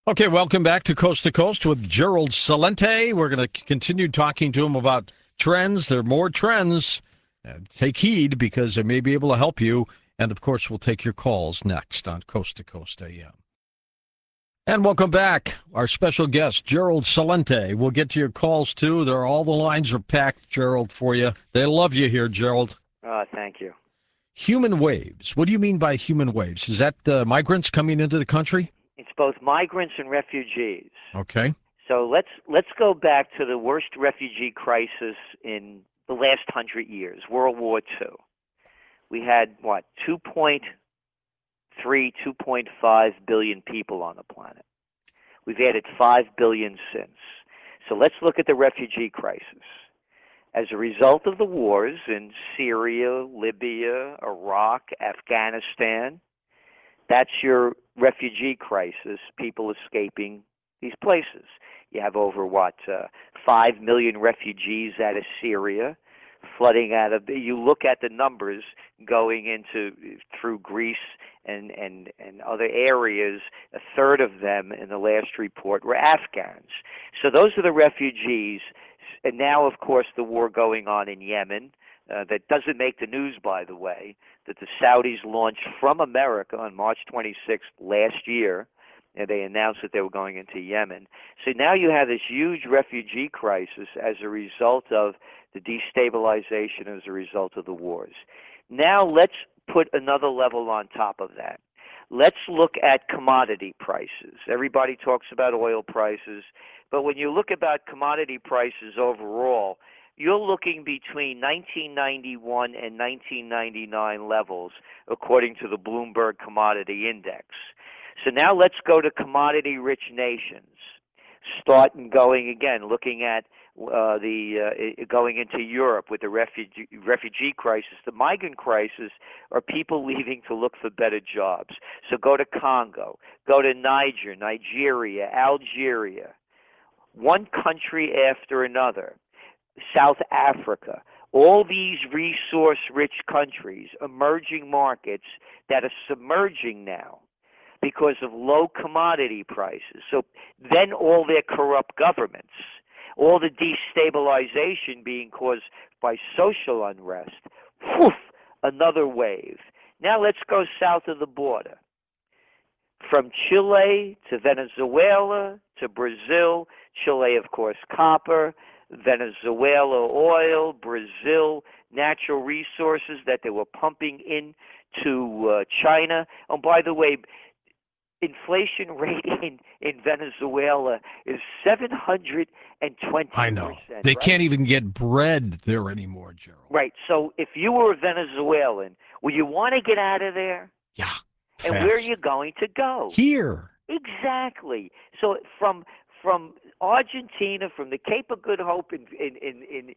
Okay, welcome back to Coast with Gerald Celente. We're going to continue talking to him about trends. There are more trends. Take heed because they may be able to help you. And of course, we'll take your calls next on Coast to Coast AM. And welcome back, our special guest, Gerald Celente. We'll get to your calls too. All the lines are packed, Gerald, for you. They love you here, Gerald. Thank you. Human waves. What do you mean by human waves? Is that migrants coming into the country? It's both migrants and refugees. Okay. So let's go back to the worst refugee crisis in the last 100 years, World War II. We had, 2.5 billion people on the planet. We've added 5 billion since. So let's look at the refugee crisis. As a result of the wars in Syria, Libya, Iraq, Afghanistan, that's your refugee crisis, people escaping these places. You have over 5 million refugees out of Syria, flooding out of. You look at the numbers going through Greece and other areas. A third of them in the last report were Afghans. So those are the refugees. And now, of course, the war going on in Yemen. That doesn't make the news, by the way, that the Saudis launched from America on March 26th last year, and they announced that they were going into Yemen. So now you have this huge refugee crisis as a result of the destabilization as a result of the wars. Now let's put another level on top of that. Let's look at commodity prices. Everybody talks about oil prices, but when you look at commodity prices overall, you're looking between 1991 and 1999 levels, according to the Bloomberg Commodity Index. So now let's go to commodity-rich nations. Starting going again, looking at going into Europe with the refugee crisis, the migrant crisis, are people leaving to look for better jobs. So go to Congo, go to Nigeria, Algeria, one country after another. South Africa, all these resource-rich countries, emerging markets that are submerging now because of low commodity prices. So then all their corrupt governments, all the destabilization being caused by social unrest, another wave. Now let's go south of the border. From Chile to Venezuela to Brazil, Chile, of course, copper, Venezuela oil, Brazil natural resources that they were pumping into China. And by the way, inflation rate in Venezuela is 720%. I know. They right? can't even get bread there anymore, Gerald. Right. So if you were a Venezuelan, would you want to get out of there? Yeah. And fast. where are you going to go? Here. Exactly. So from Argentina, from the Cape of Good Hope in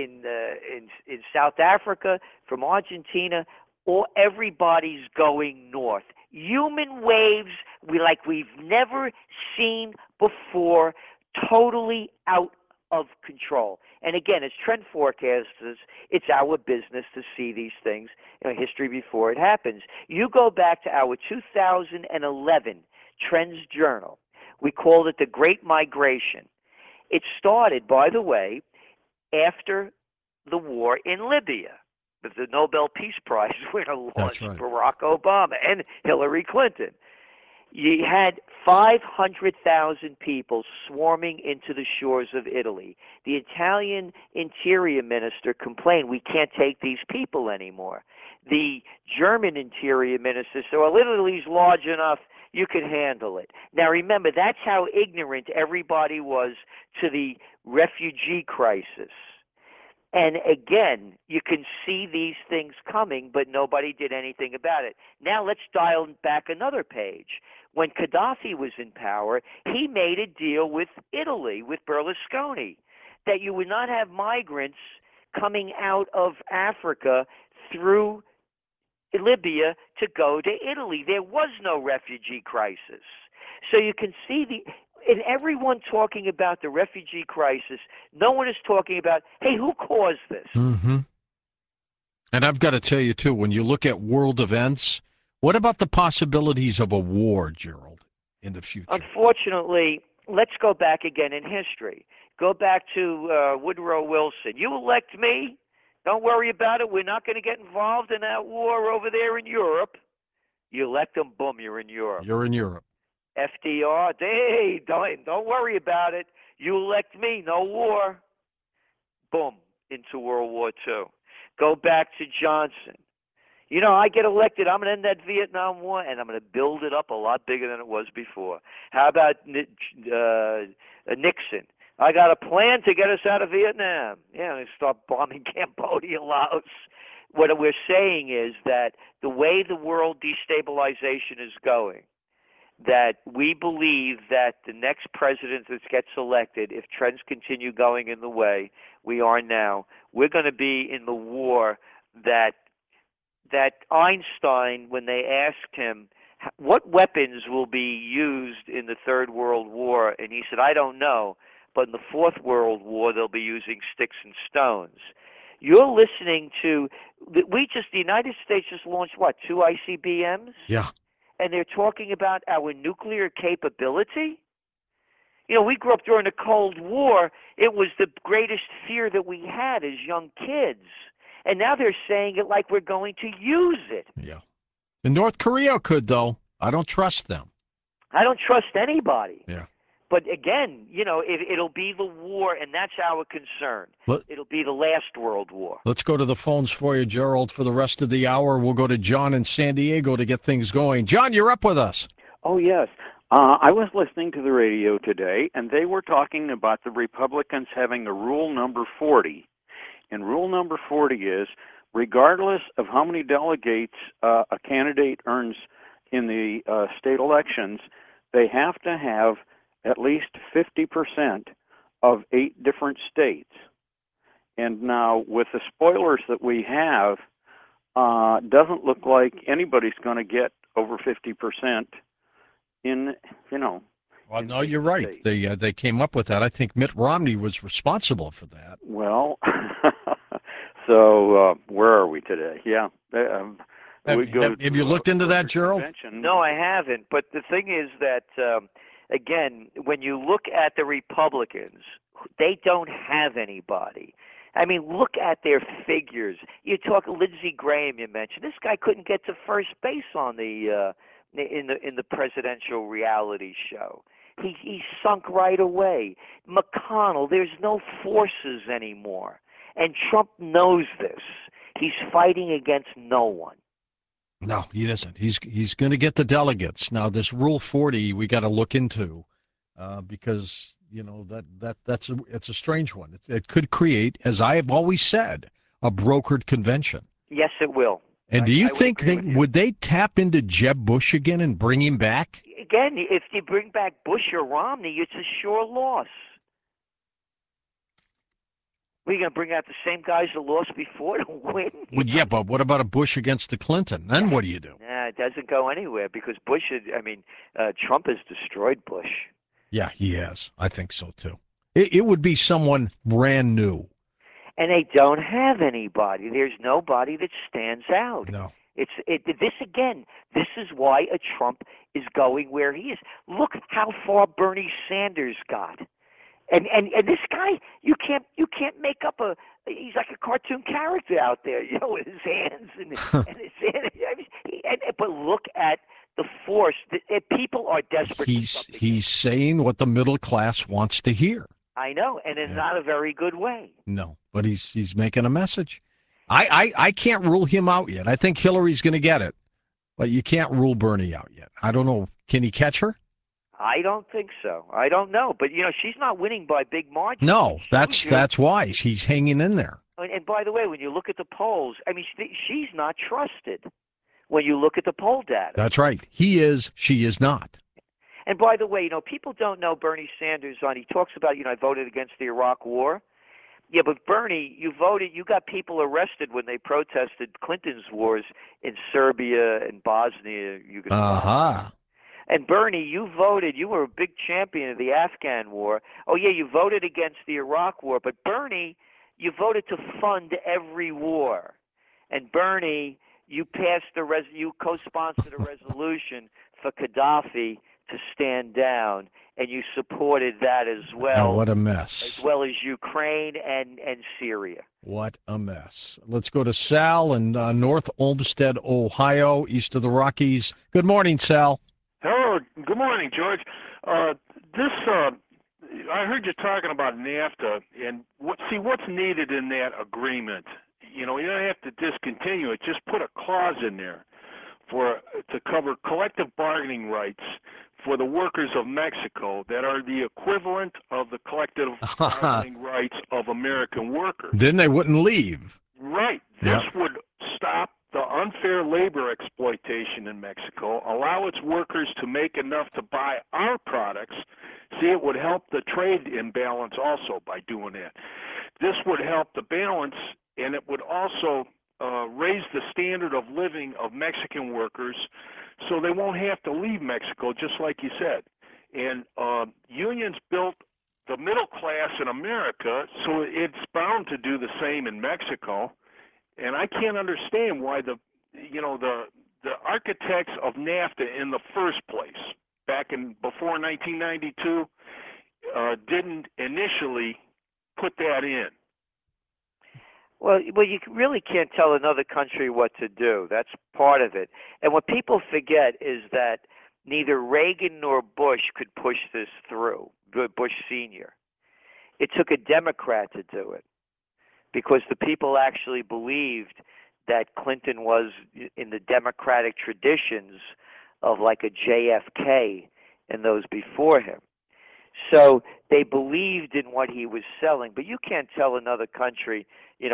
South Africa, from Argentina, everybody's going north. Human waves we've never seen before, totally out of control. And again, as trend forecasters, it's our business to see these things, history before it happens. You go back to our 2011 Trends Journal. We called it the Great Migration. It started, by the way, after the war in Libya. The Nobel Peace Prize winner lost, right. Barack Obama and Hillary Clinton. You had 500,000 people swarming into the shores of Italy. The Italian interior minister complained, we can't take these people anymore. The German interior minister said, well, Italy's large enough, you can handle it. Now remember, that's how ignorant everybody was to the refugee crisis. And again, you can see these things coming, but nobody did anything about it. Now let's dial back another page. When Gaddafi was in power, he made a deal with Italy, with Berlusconi, that you would not have migrants coming out of Africa through Libya to go to Italy. There was no refugee crisis. So you can see and everyone talking about the refugee crisis, no one is talking about, hey, who caused this? Mm-hmm. And I've got to tell you, too, when you look at world events, what about the possibilities of a war, Gerald? in the future. Unfortunately, let's go back again in history. Go back to Woodrow Wilson. You elect me, don't worry about it. We're not going to get involved in that war over there in Europe. You elect him, boom, you're in Europe. You're in Europe. FDR, hey, don't worry about it. You elect me, no war. Boom, into World War II. Go back to Johnson. You know, I get elected, I'm going to end that Vietnam War, and I'm going to build it up a lot bigger than it was before. How about Nixon? I got a plan to get us out of Vietnam. Yeah, they start bombing Cambodia, Laos. What we're saying is that the way the world destabilization is going, that we believe that the next president that gets elected, if trends continue going in the way we are now, we're going to be in the war that Einstein, when they asked him, what weapons will be used in the Third World War, and he said, I don't know, but in the Fourth World War, they'll be using sticks and stones. You're listening to, the United States just launched, 2 ICBMs? Yeah. And they're talking about our nuclear capability? You know, we grew up during the Cold War. It was the greatest fear that we had as young kids. And now they're saying it like we're going to use it. Yeah. And North Korea could, though. I don't trust them. I don't trust anybody. Yeah. But again, you know, it'll be the war, and that's our concern. It'll be the last World War. Let's go to the phones for you, Gerald, for the rest of the hour. We'll go to John in San Diego to get things going. John, you're up with us. Oh, yes. I was listening to the radio today, and they were talking about the Republicans having a rule number 40. And rule number 40 is, regardless of how many delegates a candidate earns in the state elections, they have to have at least 50% of 8 different states. And now, with the spoilers that we have, doesn't look like anybody's going to get over 50% in, you know. Well, no, you're right. They came up with that. I think Mitt Romney was responsible for that. Well, so where are we today? Yeah. Have you looked into that, Gerald? No, I haven't. But the thing is that, again, when you look at the Republicans, they don't have anybody. I mean, look at their figures. You talk Lindsey Graham. You mentioned this guy couldn't get to first base on the in the presidential reality show. He sunk right away. McConnell, there's no forces anymore, and Trump knows this. He's fighting against no one. No, he doesn't. He's going to get the delegates. Now, this Rule 40 we got to look into because you know it's a strange one. It could create, as I have always said, a brokered convention. Yes, it will. And do you think would they tap into Jeb Bush again and bring him back? Again, if you bring back Bush or Romney, it's a sure loss. We're going to bring out the same guys that lost before to win. Well, yeah, but what about a Bush against the Clinton? Then what do you do? Nah, it doesn't go anywhere because Trump has destroyed Bush. Yeah, he has. I think so, too. It would be someone brand new. And they don't have anybody. There's nobody that stands out. No. This is why a Trump is going where he is. Look how far Bernie Sanders got. And this guy, you can't make up he's like a cartoon character out there, you know, with his hands and his hands. But look at the force. People are desperate. He's saying what the middle class wants to hear. I know, and in not a very good way. No, but he's making a message. I can't rule him out yet. I think Hillary's going to get it, but you can't rule Bernie out yet. I don't know. Can he catch her? I don't think so. I don't know, but you know she's not winning by big margins. No, that's why she's hanging in there. And by the way, when you look at the polls, I mean she's not trusted. When you look at the poll data, that's right. He is. She is not. And by the way, you know people don't know Bernie Sanders. He talks about I voted against the Iraq War. Yeah, but Bernie, you got people arrested when they protested Clinton's wars in Serbia and Bosnia, Yugoslavia. And Bernie, you were a big champion of the Afghan war. Oh, yeah, you voted against the Iraq war. But Bernie, you voted to fund every war. And Bernie, you co-sponsored a resolution for Gaddafi to stand down, and you supported that as well. What a mess. As well as Ukraine and Syria. What a mess. Let's go to Sal in North Olmsted, Ohio, east of the Rockies. Good morning, Sal. Hello. Good morning, George. I heard you talking about NAFTA, and what's needed in that agreement. You don't have to discontinue it. Just put a clause in there to cover collective bargaining rights for the workers of Mexico that are the equivalent of the collective bargaining rights of American workers. Then they wouldn't leave. Right. This would stop the unfair labor exploitation in Mexico, allow its workers to make enough to buy our products. See, it would help the trade imbalance also by doing that. This would help the balance, and it would also raise the standard of living of Mexican workers so they won't have to leave Mexico, just like you said. And unions built the middle class in America, so it's bound to do the same in Mexico. And I can't understand why the architects of NAFTA in the first place, before 1992, didn't initially put that in. Well, you really can't tell another country what to do. That's part of it. And what people forget is that neither Reagan nor Bush could push this through, Bush Sr. It took a Democrat to do it because the people actually believed that Clinton was in the Democratic traditions of like a JFK and those before him. So they believed in what he was selling, but you can't tell another country,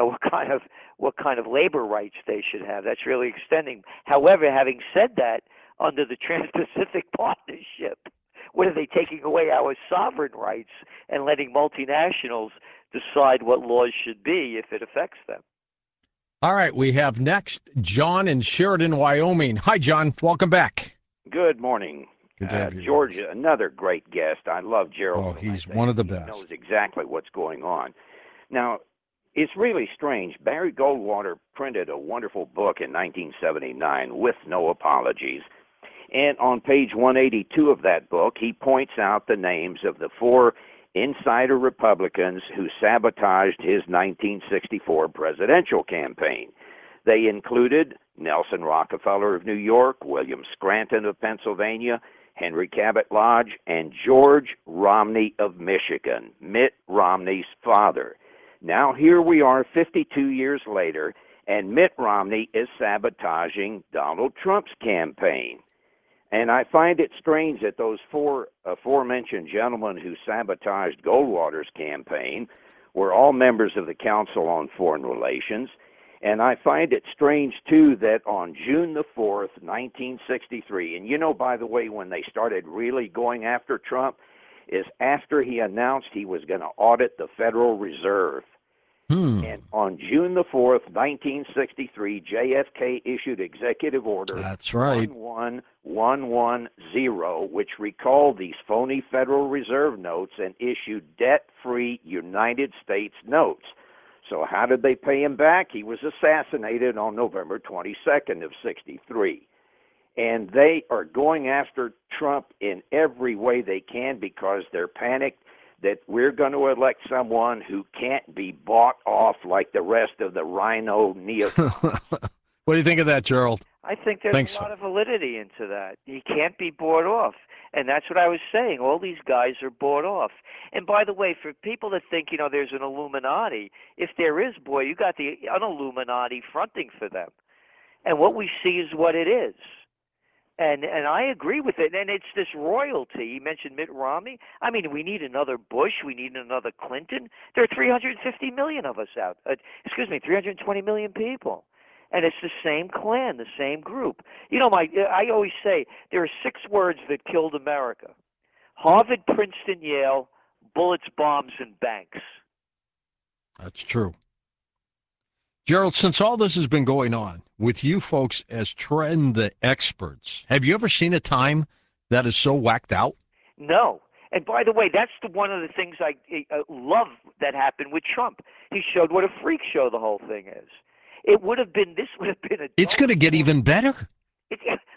what kind of labor rights they should have. That's really extending. However, having said that, under the Trans-Pacific Partnership, what are they taking away our sovereign rights and letting multinationals decide what laws should be if it affects them? All right, we have next John in Sheridan, Wyoming. Hi, John. Welcome back. Good morning. Good to have you. George, another great guest. I love Gerald. Oh, he's one of the best. He knows exactly what's going on. Now, it's really strange. Barry Goldwater printed a wonderful book in 1979, With No Apologies. And on page 182 of that book, he points out the names of the 4 insider Republicans who sabotaged his 1964 presidential campaign. They included Nelson Rockefeller of New York, William Scranton of Pennsylvania, Henry Cabot Lodge, and George Romney of Michigan, Mitt Romney's father. Now here we are 52 years later, and Mitt Romney is sabotaging Donald Trump's campaign. And I find it strange that those 4 aforementioned gentlemen who sabotaged Goldwater's campaign were all members of the Council on Foreign Relations. And I find it strange, too, that on June the 4th, 1963, and by the way, when they started really going after Trump, is after he announced he was going to audit the Federal Reserve. And on June the 4th, 1963, JFK issued Executive Order That's right. 11110, which recalled these phony Federal Reserve notes and issued debt-free United States notes. So how did they pay him back? He was assassinated on November 22nd of 63. And they are going after Trump in every way they can because they're panicked that we're going to elect someone who can't be bought off like the rest of the rhino neocons. What do you think of that, Gerald? I think there's a lot of validity into that. He can't be bought off. And that's what I was saying. All these guys are bought off. And by the way, for people that think, there's an Illuminati, if there is, boy, you got the un-Illuminati fronting for them. And what we see is what it is. And I agree with it. And it's this royalty. You mentioned Mitt Romney. I mean, we need another Bush. We need another Clinton. There are 350 million of us 320 million people. And it's the same clan, the same group. I always say there are 6 words that killed America: Harvard, Princeton, Yale, bullets, bombs, and banks. That's true. Gerald, since all this has been going on, with you folks as trend experts, have you ever seen a time that is so whacked out? No. And by the way, that's one of the things I love that happened with Trump. He showed what a freak show the whole thing is. This would have been It's going to get even better.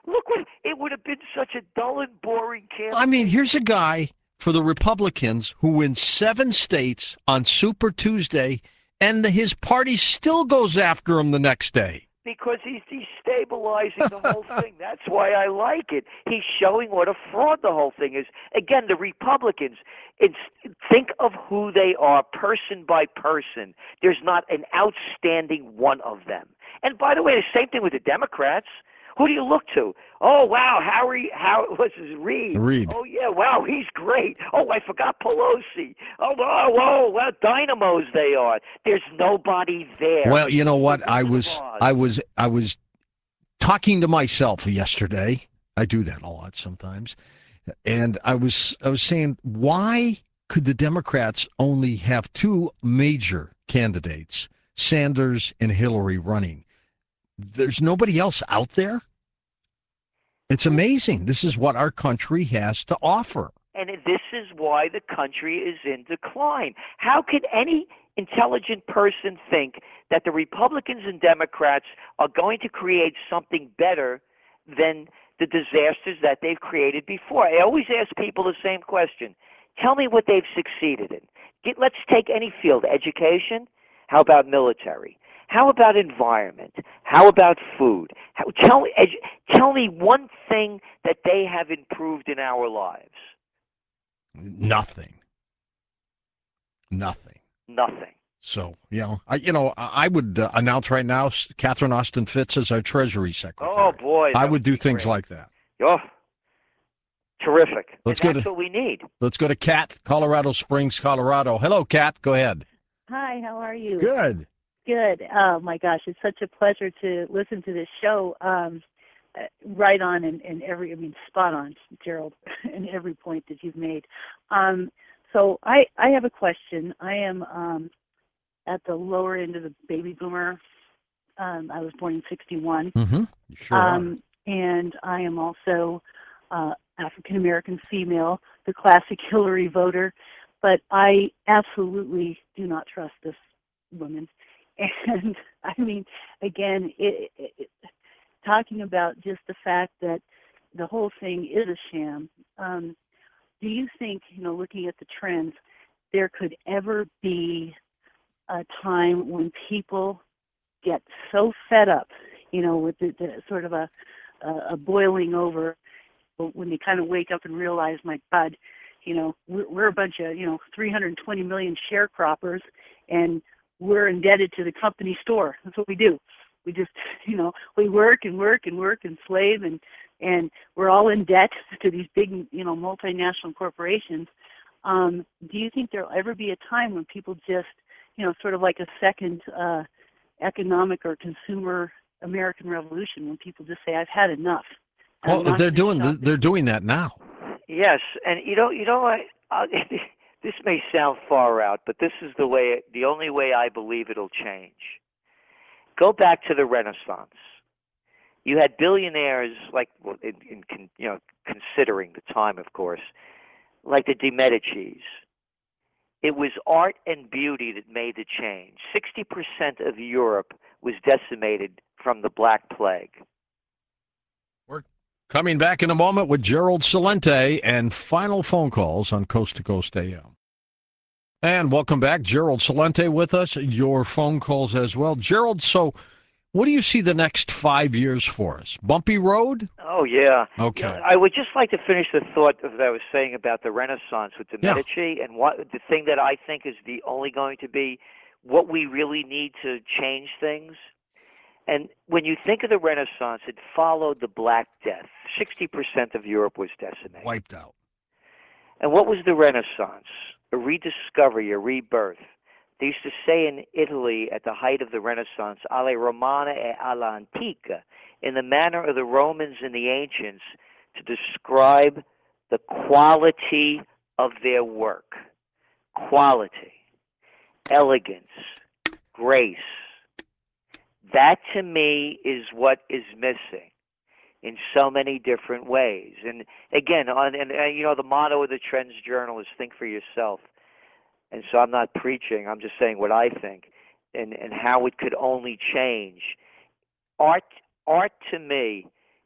Look what it would have been, such a dull and boring campaign. I mean, here's a guy for the Republicans who wins 7 states on Super Tuesday, and his party still goes after him the next day. Because he's destabilizing the whole thing. That's why I like it. He's showing what a fraud the whole thing is. Again, the Republicans, think of who they are person by person. There's not an outstanding one of them. And by the way, the same thing with the Democrats. Who do you look to? Oh, wow, what's his Reid? Reid. Oh, yeah, wow, he's great. Oh, I forgot Pelosi. Oh, whoa, what dynamos they are. There's nobody there. Well, you know what? I was talking to myself yesterday. I do that a lot sometimes. And I was saying, why could the Democrats only have 2 major candidates, Sanders and Hillary, running? There's nobody else out there. It's amazing. This is what our country has to offer. And this is why the country is in decline. How could any intelligent person think that the Republicans and Democrats are going to create something better than the disasters that they've created before? I always ask people the same question. Tell me what they've succeeded in. Let's take any field. Education. How about military? How about environment? How about food? Tell me one thing that they have improved in our lives. Nothing. So, I would announce right now Catherine Austin Fitts as our Treasury Secretary. Oh, boy. I would do things like that. Oh, terrific. That's what we need. Let's go to Kat, Colorado Springs, Colorado. Hello, Kat. Go ahead. Hi, how are you? Good. Good. Oh, my gosh. It's such a pleasure to listen to this show. Right on and spot on, Gerald, in every point that you've made. So I have a question. I am at the lower end of the baby boomer. I was born in 61. Mm-hmm. You sure are. And I am also African-American female, the classic Hillary voter. But I absolutely do not trust this woman. And I mean, again, talking about just the fact that the whole thing is a sham. Do you think, looking at the trends, there could ever be a time when people get so fed up, with the sort of a boiling over, when they kind of wake up and realize, my God, we're a bunch of 320 million sharecroppers, and we're indebted to the company store. That's what we do. We just, we work and slave, and we're all in debt to these big, multinational corporations. Do you think there'll ever be a time when people just, sort of like a second economic or consumer American revolution, when people just say, I've had enough? Well, they're doing that now. Yes, and this may sound far out, but this is the only way I believe it'll change. Go back to the Renaissance. You had billionaires considering the time, of course, like the de Medicis. It was art and beauty that made the change. 60% of Europe was decimated from the Black Plague. We're coming back in a moment with Gerald Celente and final phone calls on Coast to Coast AM. And welcome back. Gerald Celente with us. Your phone calls as well. Gerald, so what do you see the next 5 years for us? Bumpy road? Oh, yeah. Okay. I would just like to finish the thought that I was saying about the Renaissance with the Medici, and the thing that I think is the only going to be what we really need to change things. And when you think of the Renaissance, it followed the Black Death. 60% of Europe was decimated. Wiped out. And what was the Renaissance? A rediscovery, a rebirth. They used to say in Italy at the height of the Renaissance, alle Romana e alla antica, in the manner of the Romans and the ancients, to describe the quality of their work. Quality, elegance, grace. That, to me, is what is missing in so many different ways. And again, the motto of the Trends Journal is think for yourself. And so I'm not preaching, I'm just saying what I think and how it could only change. Art to me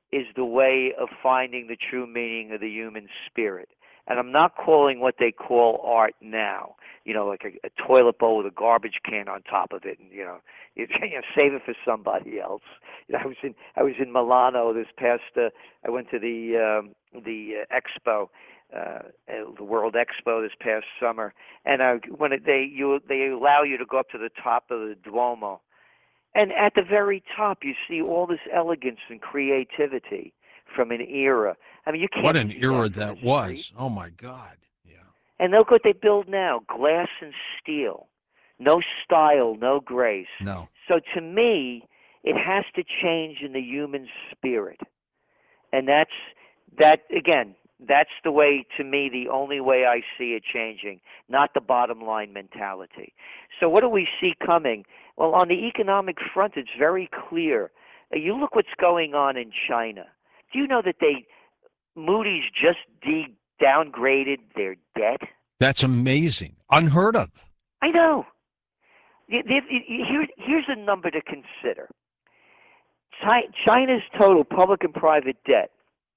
is the way of finding the true meaning of the human spirit. And I'm not calling what they call art now, like a toilet bowl with a garbage can on top of it, and save it for somebody else. I was in Milano this past. I went to the expo, the World Expo this past summer, and they allow you to go up to the top of the Duomo, and at the very top you see all this elegance and creativity from an era. I mean, you can't. What an era that that was! Oh my God! Yeah. And look what they build now: glass and steel, no style, no grace. No. So to me, it has to change in the human spirit, and that's the way, to me, the only way I see it changing, not the bottom line mentality. So what do we see coming? Well, on the economic front, it's very clear. You look what's going on in China. Do you know that Moody's just downgraded their debt? That's amazing. Unheard of. I know. Here's a number to consider. China's total public and private debt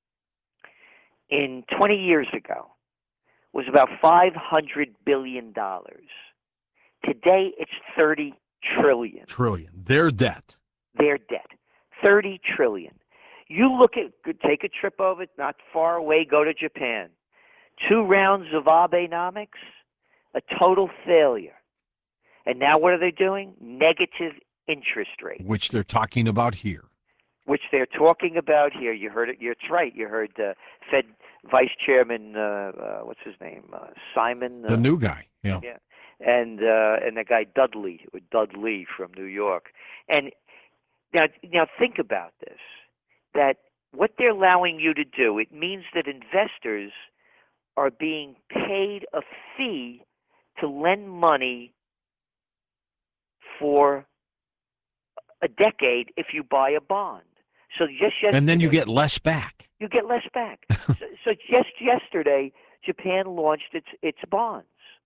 in 20 years ago was about $500 billion. Today, it's $30 trillion. Their debt. Their debt. $30 trillion. Take a trip over, not far away, go to Japan. 2 rounds of Abenomics, a total failure. And now what are they doing? Negative interest rate. Which they're talking about here. You heard it. That's right. You heard Fed Vice Chairman, what's his name? Simon. The new guy. Yeah. And the guy Dudley from New York. And now think about this. That what they're allowing you to do, it means that investors are being paid a fee to lend money for a decade if you buy a bond. So just yesterday, and then you get less back. You get less back. so just yesterday, Japan launched its bonds.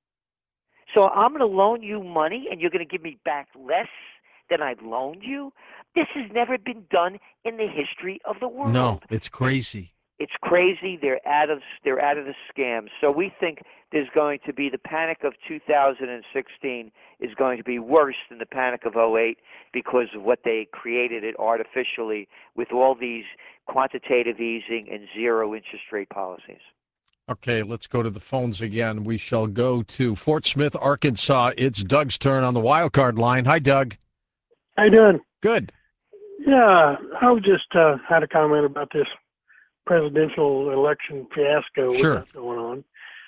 So I'm going to loan you money, and you're going to give me back less than I've loaned you? This has never been done in the history of the world. No, it's crazy. It's crazy. They're out of the scam. So we think there's going to be the panic of 2016 is going to be worse than the panic of 2008 because of what they created it artificially with all these quantitative easing and zero interest rate policies. Okay, let's go to the phones again. We shall go to Fort Smith, Arkansas. It's Doug's turn on the wild card line. Hi, Doug. How you doing? Good. Yeah, I was just had a comment about this presidential election fiasco we got going on.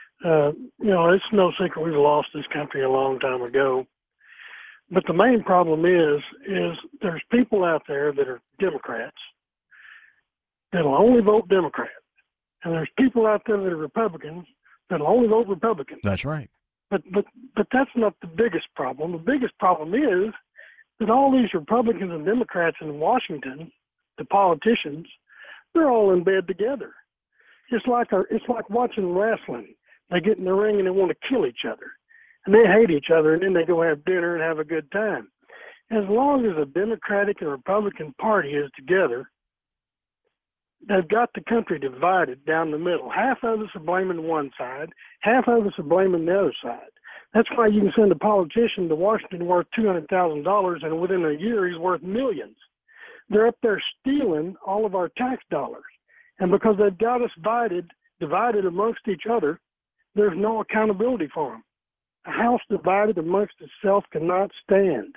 It's no secret we've lost this country a long time ago. But the main problem is there's people out there that are Democrats that'll only vote Democrat. And there's people out there that are Republicans that'll only vote Republican. That's right. But that's not the biggest problem. The biggest problem is that all these Republicans and Democrats in Washington, the politicians, they're all in bed together. It's like watching wrestling. They get in the ring and they want to kill each other. And they hate each other, and then they go have dinner and have a good time. As long as the Democratic and Republican Party is together, they've got the country divided down the middle. Half of us are blaming one side, half of us are blaming the other side. That's why you can send a politician to Washington worth $200,000, and within a year he's worth millions. They're up there stealing all of our tax dollars. And because they've got us divided amongst each other, there's no accountability for them. A house divided amongst itself cannot stand.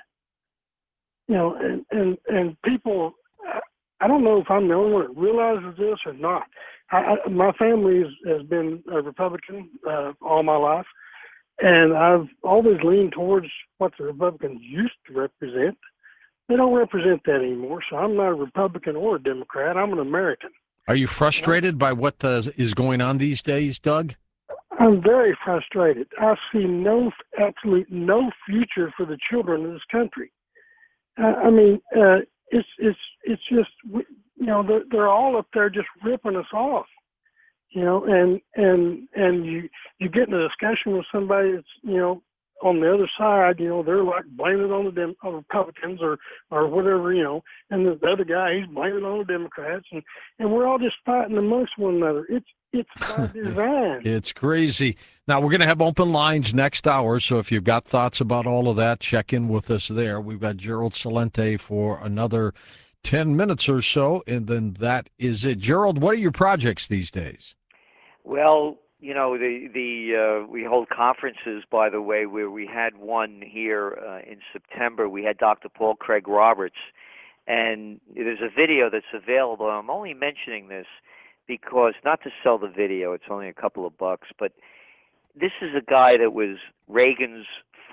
And people, I don't know if I'm the only one that realizes this or not. My family has been a Republican all my life, and I've always leaned towards what the Republicans used to represent. They don't represent that anymore, so I'm not a Republican or a Democrat. I'm an American. Are you frustrated by what is going on these days, Doug? I'm very frustrated. I see absolutely no future for the children of this country. It's just, they're all up there just ripping us off, and you get in a discussion with somebody that's, on the other side, they're like blaming it on on Republicans or whatever, and the other guy, he's blaming it on the Democrats, and we're all just fighting amongst one another. It's by design. It's crazy. Now, we're going to have open lines next hour, so if you've got thoughts about all of that, check in with us there. We've got Gerald Celente for another 10 minutes or so, and then that is it. Gerald, what are your projects these days? Well, we hold conferences, by the way, where we had one here in September. We had Dr. Paul Craig Roberts, and there's a video that's available. I'm only mentioning this because, not to sell the video, it's only a couple of bucks, but this is a guy that was Reagan's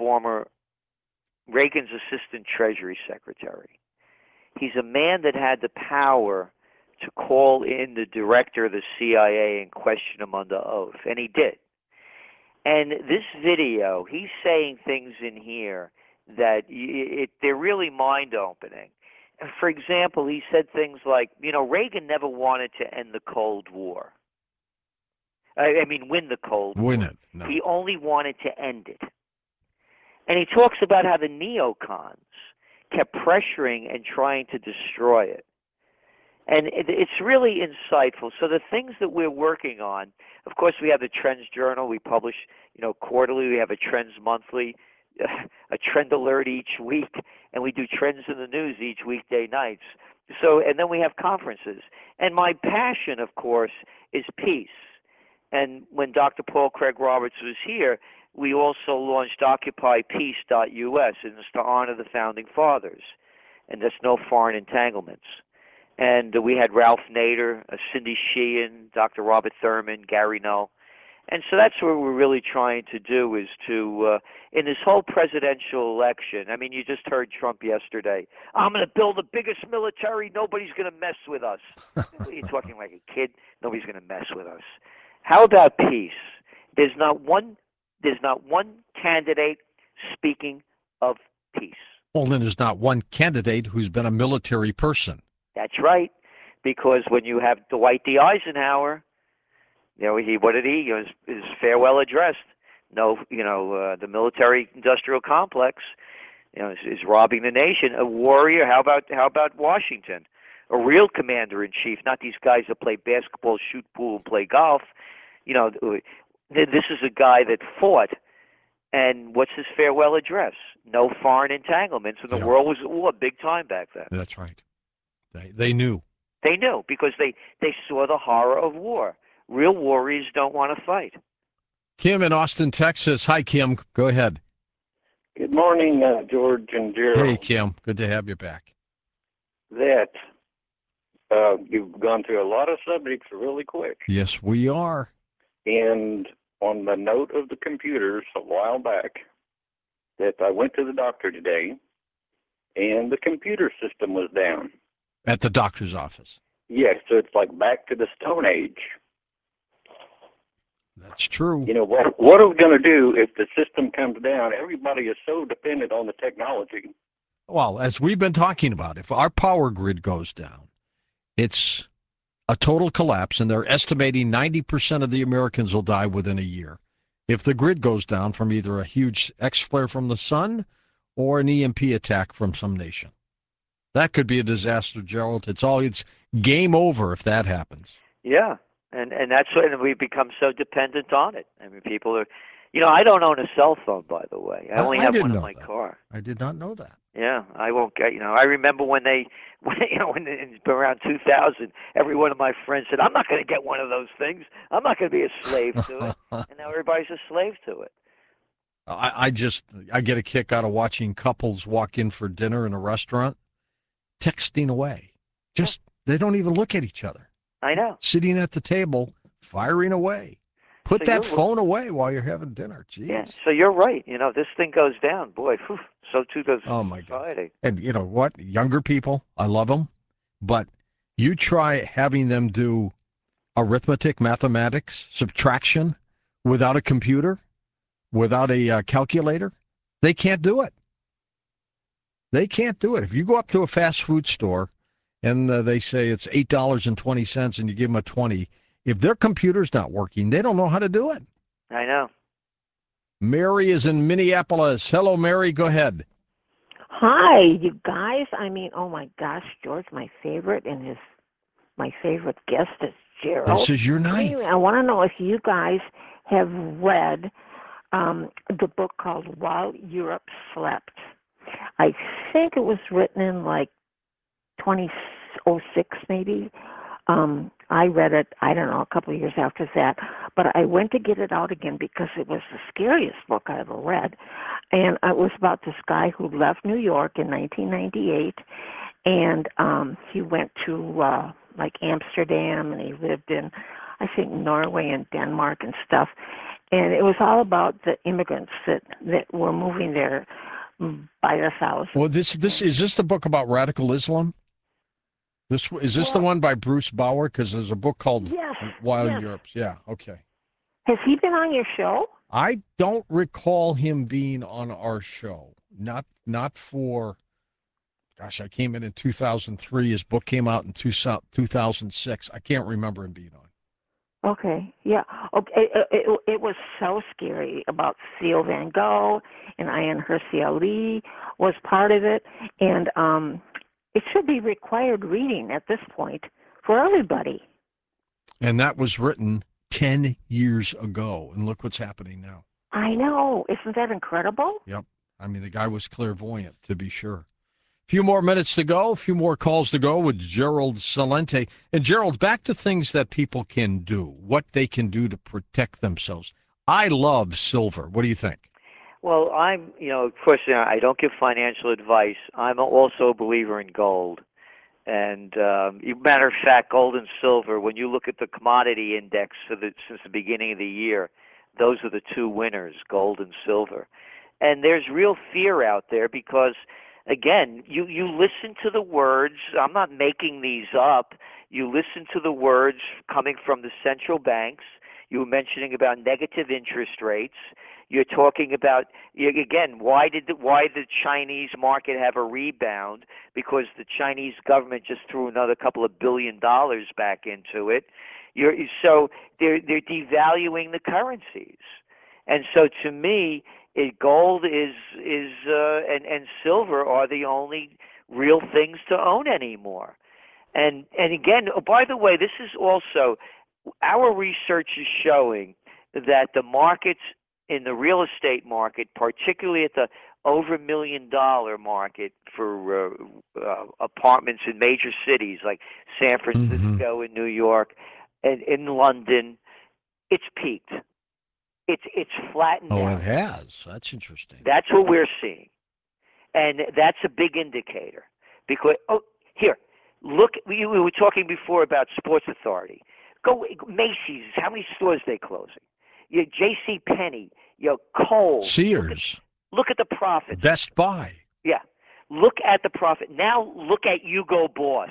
assistant Treasury Secretary. He's a man that had the power to call in the director of the CIA and question him under oath, and he did. And this video, he's saying things in here that they're really mind-opening. For example, he said things like, Reagan never wanted to end the Cold War. Win the Cold War. Win it. No. He only wanted to end it. And he talks about how the neocons kept pressuring and trying to destroy it. And it's really insightful. So the things that we're working on, of course, we have the Trends Journal. We publish, quarterly. We have a Trends Monthly, a Trend Alert each week, and we do Trends in the News each weekday nights. So, and then we have conferences. And my passion, of course, is peace. And when Dr. Paul Craig Roberts was here, we also launched OccupyPeace.us, and it's to honor the Founding Fathers. And there's no foreign entanglements. And we had Ralph Nader, Cindy Sheehan, Dr. Robert Thurman, Gary Null. And so that's what we're really trying to do is to, in this whole presidential election, you just heard Trump yesterday, I'm going to build the biggest military, nobody's going to mess with us. You're talking like a kid, nobody's going to mess with us. How about peace? There's not one candidate speaking of peace. Well, then there's not one candidate who's been a military person. That's right, because when you have Dwight D. Eisenhower, his farewell address. The military-industrial complex, is robbing the nation. A warrior. How about Washington? A real commander-in-chief, not these guys that play basketball, shoot pool, and play golf. This is a guy that fought. And what's his farewell address? No foreign entanglements. And the world was at war big time back then. That's right. They knew. They knew because they saw the horror of war. Real warriors don't want to fight. Kim in Austin, Texas. Hi, Kim. Go ahead. Good morning, George and Gerald. Hey, Kim. Good to have you back. That you've gone through a lot of subjects really quick. Yes, we are. And on the note of the computers a while back, that I went to the doctor today, and the computer system was down. At the doctor's office. Yes, so it's like back to the Stone Age. That's true. What are we going to do if the system comes down? Everybody is so dependent on the technology. Well, as we've been talking about, if our power grid goes down, it's a total collapse, and they're estimating 90% of the Americans will die within a year. If the grid goes down from either a huge X-flare from the sun or an EMP attack from some nation. That could be a disaster, Gerald. It's game over if that happens. Yeah, and that's when we've become so dependent on it. People are, I don't own a cell phone, by the way. I only have one in my car. I did not know that. Yeah, I won't get. I remember when around 2000, every one of my friends said, "I'm not going to get one of those things. I'm not going to be a slave to it." And now everybody's a slave to it. I get a kick out of watching couples walk in for dinner in a restaurant, texting away. They don't even look at each other. I know. Sitting at the table, firing away. Put that phone away while you're having dinner. Jeez. Yeah, so you're right. This thing goes down. Boy, so too does my society. God. And you know what? Younger people, I love them. But you try having them do arithmetic, mathematics, subtraction without a computer, without a calculator, they can't do it. They can't do it. If you go up to a fast food store and they say it's $8.20 and you give them a 20, if their computer's not working, they don't know how to do it. I know. Mary is in Minneapolis. Hello, Mary. Go ahead. Hi, you guys. I mean, oh my gosh, George, my favorite, and my favorite guest is Gerald. This is your night. Anyway, I want to know if you guys have read the book called While Europe Slept. I think it was written in like 2006, maybe. I read it, I don't know, a couple of years after that. But I went to get it out again because it was the scariest book I ever read. And it was about this guy who left New York in 1998. And he went to like Amsterdam, and he lived in, I think, Norway and Denmark and stuff. And it was all about the immigrants that were moving there by the thousands. Well, this is this the book about radical Islam? Is this the one by Bruce Bauer? Because there's a book called Wild Europe. Yeah, okay. Has he been on your show? I don't recall him being on our show. Not for, gosh, I came in 2003. His book came out in 2006. I can't remember him being on. Okay, yeah. Okay, it was so scary about Theo Van Gogh, and Ayaan Hirsi Ali was part of it, and it should be required reading at this point for everybody. And that was written 10 years ago, and look what's happening now. I know. Isn't that incredible? Yep. I mean, the guy was clairvoyant, to be sure. A few more minutes to go, a few more calls to go with Gerald Celente. And Gerald, back to things that people can do, what they can do to protect themselves. I love silver. What do you think? Well, of course, I don't give financial advice. I'm also a believer in gold. And matter of fact, gold and silver, when you look at the commodity index since the beginning of the year, those are the two winners, gold and silver. And there's real fear out there because, again, you listen to the words. I'm not making these up. You listen to the words coming from the central banks. You were mentioning about negative interest rates. You're talking about, again, why did the Chinese market have a rebound? Because the Chinese government just threw another couple of $1 billion back into it. So they're devaluing the currencies. And so to me, gold and silver are the only real things to own anymore. And again, by the way, this is also, our research is showing that the markets in the real estate market, particularly at the over $1 million market for apartments in major cities like San Francisco and New York and in London, it's peaked. It's flattened out. Oh, it has. That's interesting. That's what we're seeing. And that's a big indicator. Because, look, we were talking before about Sports Authority. Go Macy's, how many stores are they closing? J.C. Penney, Kohl's. Sears. Look at the profits. Best Buy. Yeah. Look at the profit. Now look at Hugo Boss.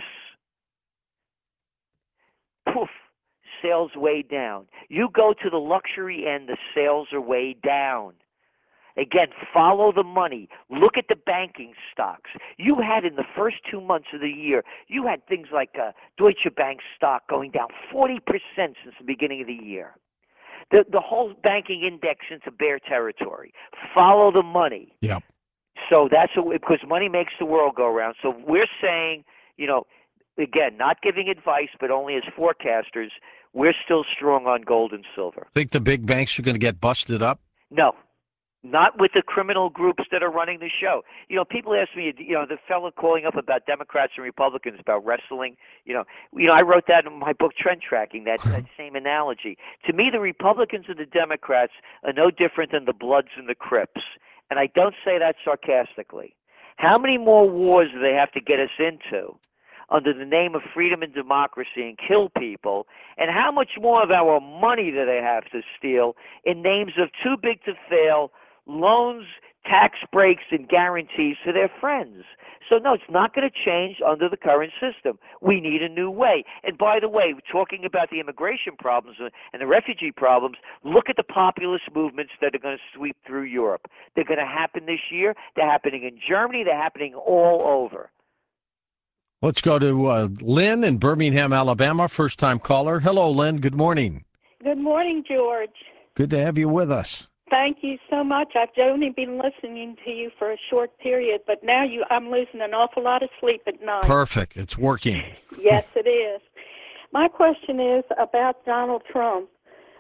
Poof. Sales way down. You go to the luxury end, the sales are way down. Again, follow the money. Look at the banking stocks. You had in the first 2 months of the year, you had things like Deutsche Bank stock going down 40% since the beginning of the year. The whole banking index into bear territory. Follow the money. Yep. So that's because money makes the world go around. So we're saying, again, not giving advice, but only as forecasters, we're still strong on gold and silver. Think the big banks are going to get busted up? No. Not with the criminal groups that are running the show. People ask me, the fellow calling up about Democrats and Republicans about wrestling. I wrote that in my book, Trend Tracking, that same analogy. To me, the Republicans and the Democrats are no different than the Bloods and the Crips. And I don't say that sarcastically. How many more wars do they have to get us into under the name of freedom and democracy and kill people? And how much more of our money do they have to steal in names of too big to fail loans, tax breaks, and guarantees to their friends? So, no, it's not going to change under the current system. We need a new way. And by the way, talking about the immigration problems and the refugee problems, look at the populist movements that are going to sweep through Europe. They're going to happen this year. They're happening in Germany. They're happening all over. Let's go to Lynn in Birmingham, Alabama, first-time caller. Hello, Lynn. Good morning. Good morning, George. Good to have you with us. Thank thank you so much. I've only been listening to you for a short period, but now I'm losing an awful lot of sleep at night. Perfect. It's working. Yes, it is. My question is about Donald Trump.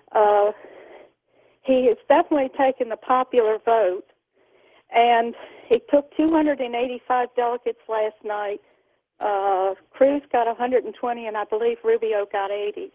He has definitely taken the popular vote, and he took 285 delegates last night. Cruz got 120, and I believe Rubio got 80.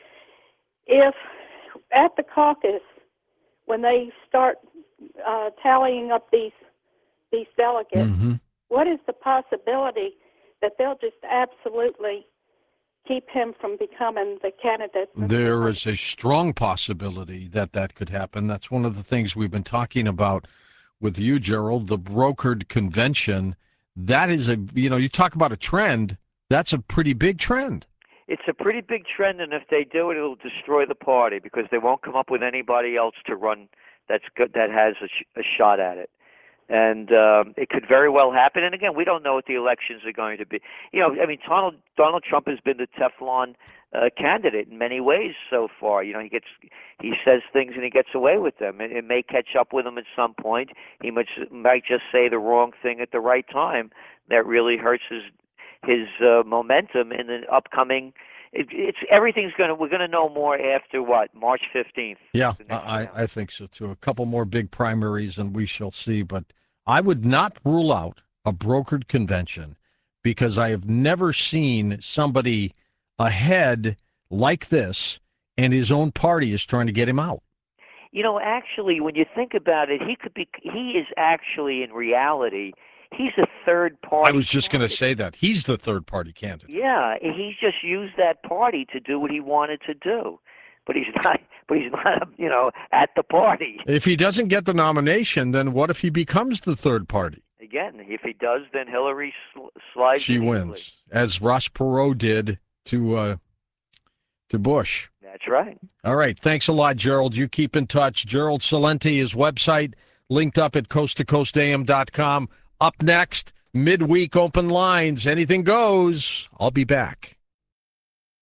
If at the caucus, when they start tallying up these delegates, what is the possibility that they'll just absolutely keep him from becoming the candidate? There is a strong possibility that that could happen. That's one of the things we've been talking about with you, Gerald, the brokered convention. That is you talk about a trend, that's a pretty big trend. It's a pretty big trend, and if they do it, it'll destroy the party because they won't come up with anybody else to run that's good, that has a shot at it. And it could very well happen. And again, we don't know what the elections are going to be. Donald Trump has been the Teflon candidate in many ways so far. He says things and he gets away with them. It may catch up with him at some point. He might just say the wrong thing at the right time that really hurts his momentum in the upcoming. We're going to know more after March 15th. Yeah, I think so too. A couple more big primaries and we shall see. But I would not rule out a brokered convention because I have never seen somebody ahead like this and his own party is trying to get him out. Actually, when you think about it, he is actually in reality, he's a third party. I was just going to say that. He's the third party candidate. Yeah, he's just used that party to do what he wanted to do. But he's not, at the party. If he doesn't get the nomination, then what if he becomes the third party? Again, if he does, then Hillary slides. She wins, as Ross Perot did to Bush. That's right. All right. Thanks a lot, Gerald. You keep in touch. Gerald Celente, his website, linked up at coasttocoastam.com. Up next, midweek open lines. Anything goes. I'll be back.